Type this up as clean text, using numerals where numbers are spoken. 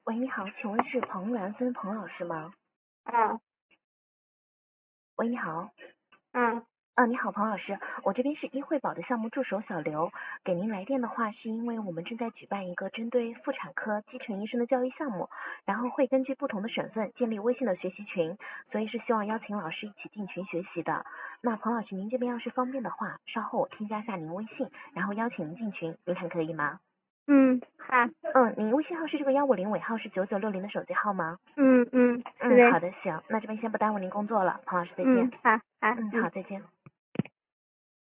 喂，你好，请问是彭兰芬彭老师吗？ 嗯喂，你好。 嗯你好，彭老师，我这边是医惠保的项目助手小刘，给您来电的话是因为我们正在举办一个针对妇产科基层医生的教育项目，然后会根据不同的省份建立微信的学习群，所以是希望邀请老师一起进群学习的。那彭老师，您这边要是方便的话，稍后我添加一下您微信，然后邀请您进群，您看可以吗？ 好。 您微信号是这个150尾号是9960的手机号吗？ 是的。 好的，行，那这边先不耽误您工作了，彭老师再见。 好好。 好，再见。